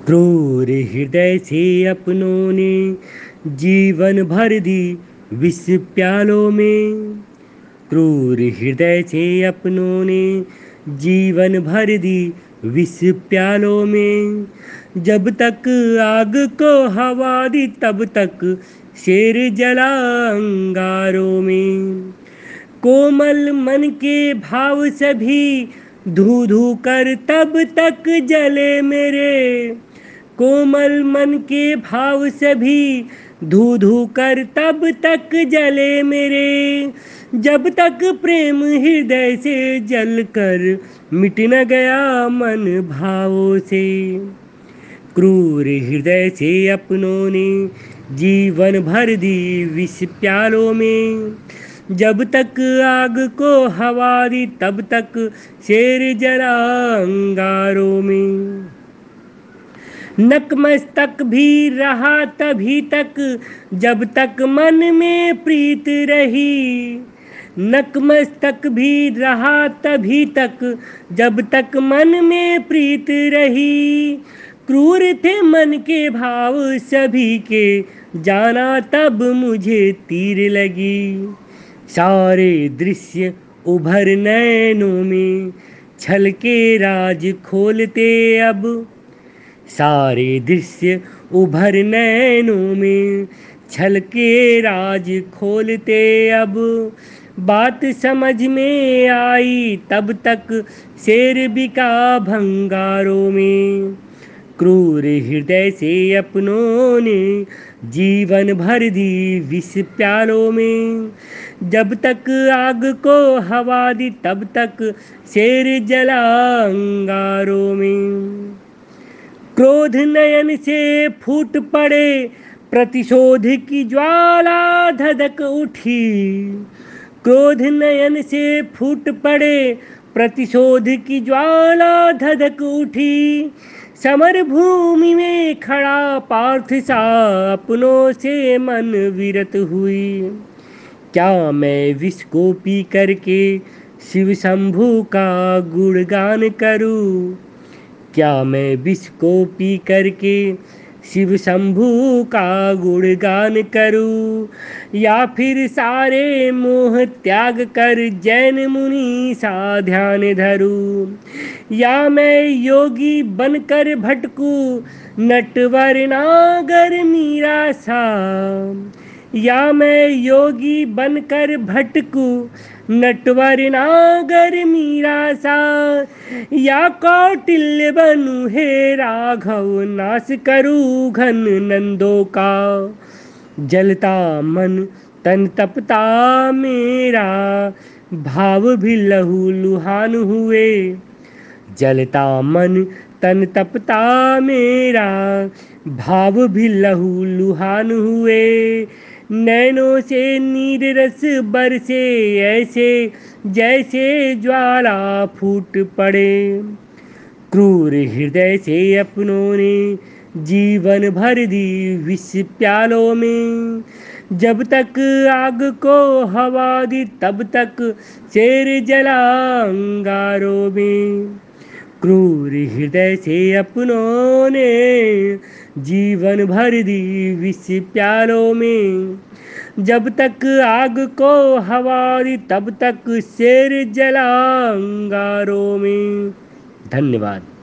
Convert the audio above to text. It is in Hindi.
क्रूर हृदय से अपनों ने जीवन भर दी विष प्यालों में। क्रूर हृदय से अपनों ने जीवन भर दी विष प्यालों में। जब तक आग को हवा दी तब तक शेर जला अंगारों में। कोमल मन के भाव सभी धू धू कर तब तक जले मेरे। कोमल मन के भाव सभी धू धू कर तब तक जले मेरे। जब तक प्रेम हृदय से जल कर मिट न गया मन भावों से। क्रूर हृदय से अपनों ने जीवन भर दी विष प्यालों में। जब तक आग को हवा दी तब तक शेर जला अंगारों में। नकमस्तक भी रहा तभी तक जब तक मन में प्रीत रही। नकमस्तक भी रहा तभी तक जब तक मन में प्रीत रही। क्रूर थे मन के भाव सभी के जाना तब मुझे तीर लगी। सारे दृश्य उभर नैनों में छल के राज खोलते अब। सारे दृश्य उभर नैनों में छल के राज खोलते अब। बात समझ में आई तब तक शेर बिका भंगारों में। क्रूर हृदय से अपनों ने जीवन भर दी विष प्यालों में। जब तक आग को हवा दी तब तक शेर जला अंगारों में। क्रोध नयन से फूट पड़े प्रतिशोध की ज्वाला धधक उठी। क्रोध नयन से फूट पड़े प्रतिशोध की ज्वाला धधक उठी। समर भूमि में खड़ा पार्थ सा अपनों से मन विरत हुई। क्या मैं विष को पी करके शिव शंभू का गुणगान करूं। क्या मैं विष को पी करके शिव शंभू का गुणगान करूं। या फिर सारे मोह त्याग कर जैन मुनि सा ध्यान धरूं। या मैं योगी बनकर भटकूं नटवर नागर मीरा सा। या मैं योगी बनकर भटकूं नटवर नागर मीरा सा। या कौटिल्य बनूं हे राघव नाश करूं घन नंदों का। जलता मन तन तपता मेरा भाव भी लहू लुहान हुए। जलता मन तन तपता मेरा भाव भी लहू लुहान हुए। नैनों से नीर रस बरसे ऐसे जैसे ज्वाला फूट पड़े। क्रूर हृदय से अपनों ने जीवन भर दी विष प्यालों में। जब तक आग को हवा दी तब तक शेर जला अंगारों में। क्रूर हृदय से अपनों ने जीवन भर दी विष प्यालों में। जब तक आग को हवा दी तब तक शेर जला अंगारों में। धन्यवाद।